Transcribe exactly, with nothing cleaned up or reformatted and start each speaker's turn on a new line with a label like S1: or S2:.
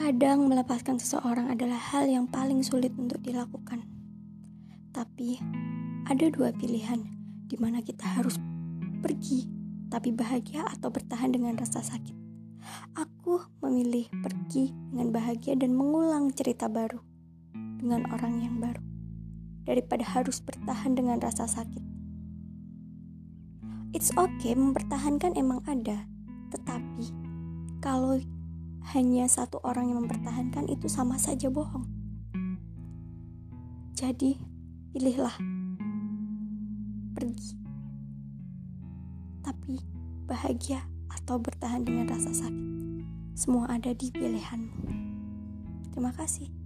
S1: Kadang melepaskan seseorang adalah hal yang paling sulit untuk dilakukan. Tapi ada dua pilihan di mana kita harus pergi, tapi bahagia atau bertahan dengan rasa sakit. Aku memilih pergi dengan bahagia dan mengulang cerita baru dengan orang yang baru, daripada harus bertahan dengan rasa sakit. It's okay, mempertahankan emang ada, tetapi kalau hanya satu orang yang mempertahankan itu sama saja bohong. Jadi pilihlah pergi, tapi bahagia atau bertahan dengan rasa sakit. Semua ada di pilihanmu. Terima kasih.